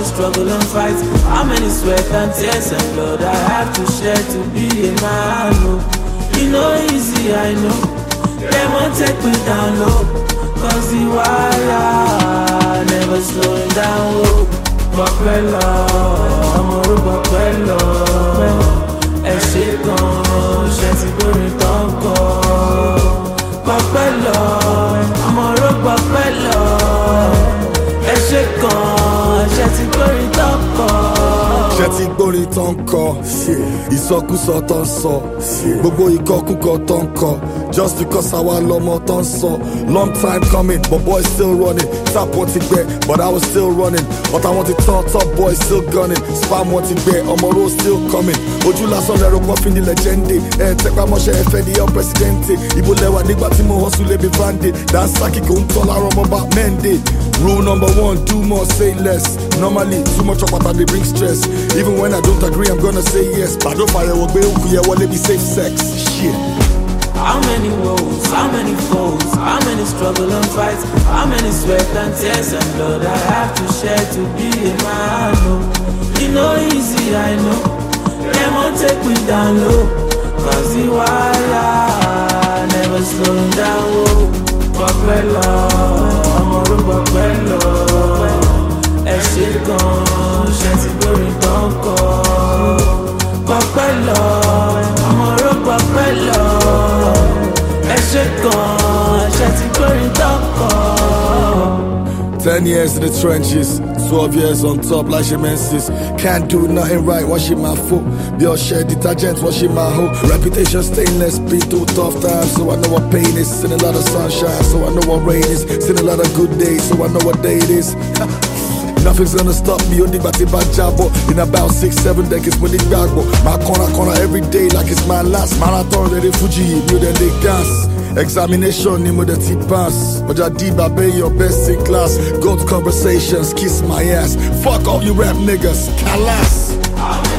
many struggle and fights, how many sweat and tears and blood I have to shed to be a man. Oh, you know easy, I know. They won't take me down low, cause the wire never slowing down low. Bọ̀pẹ́lọ̀, ọmọ orú bọ̀pẹ́lọ̀, ẹ ṣe gan-an, ṣe ti gbórin tán kọ́. Bọ̀pẹ́lọ̀, ọmọ orú bọ̀pẹ́lọ̀, ẹ ṣe gan-an, ṣe ti gbórin tán kọ́. Ṣé ti gbórin tó ń kọ ìsọkúsọ tó ń sọ gbogbo ìkọkúkọ tó ń kọ just because àwa lọmọ tó ń sọ long time coming but boy still running tap wọn ti gbẹ but I was still running ọ̀tá wọn ti tán top boy still gunning spam wọn ti gbẹ ọmọ ro still coming ojú lásán lẹ́rọ kan fi ní legende ẹ̀ tẹ́pá mọ́ṣẹ́ ẹ̀fẹ́ di el presidente ìbò lẹ́wà nígbà tí mo hustle lè bí vande dansaki kò ń tọ́ lára ọmọ bá mẹ́ndé. Rule number one, do more, say less. Normally, too much of what they bring stress. Even when I don't agree, I'm gonna say yes. But don't fire what let me safe sex. Shit. How many woes, how many foes, how many struggle and fights, how many sweat and tears and blood I have to shed to be a man. Oh, you know easy, I know. They won't take me down low, cause the wire never slowing down low. Bọ̀pẹ́lọ̀, ọmọ orú bọ̀pẹ́lọ̀, ẹ ṣe gan-an, ṣe ti gbórin tán kọ́. Bọ̀pẹ́lọ̀, ọmọ orú bọ̀pẹ́lọ̀, ẹ ṣe gan-an, ṣe ti gbórin tán kọ́. 10 years in the trenches, 12 years on top like she menses. Can't do nothing right, washing my foot. Be all shed detergent, washing my hoe. Reputation stainless, been through tough times, so I know what pain is. Seen a lot of sunshine, so I know what rain is. Seen a lot of good days, so I know what day it is. Nothing's gonna stop me, only bati bajabo. In about 6-7 decades, when they bagbo. My corner every day like it's my last marathon. They Fuji, build a leg dance. Examination, name the T-pass. Ojadiba, be your best in class. Go to conversations, kiss my ass. Fuck all you rap niggas, Kalas.